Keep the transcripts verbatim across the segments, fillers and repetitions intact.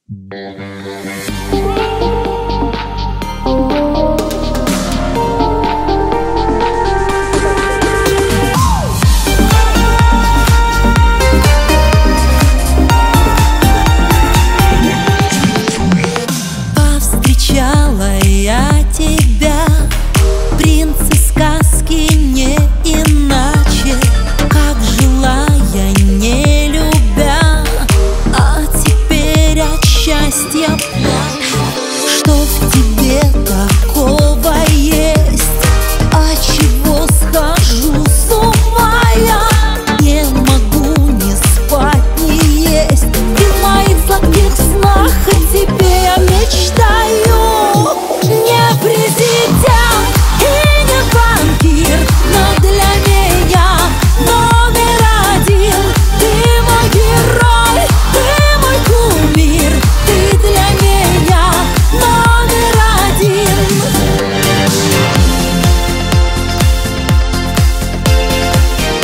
Повстречала я тебя, принц из сказки, не иначе. Как жила я, не любя, а теперь от счастья плачу. Что в тебе такого есть, отчего схожу с ума я? Не могу ни спать, ни есть, и в моих сладких снах о тебе я мечтаю. Не президент и не банкир, но для меня номер один. Ты мой герой, ты мой кумир, ты для меня номер один.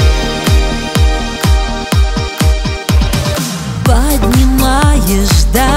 Поднимаешь, да,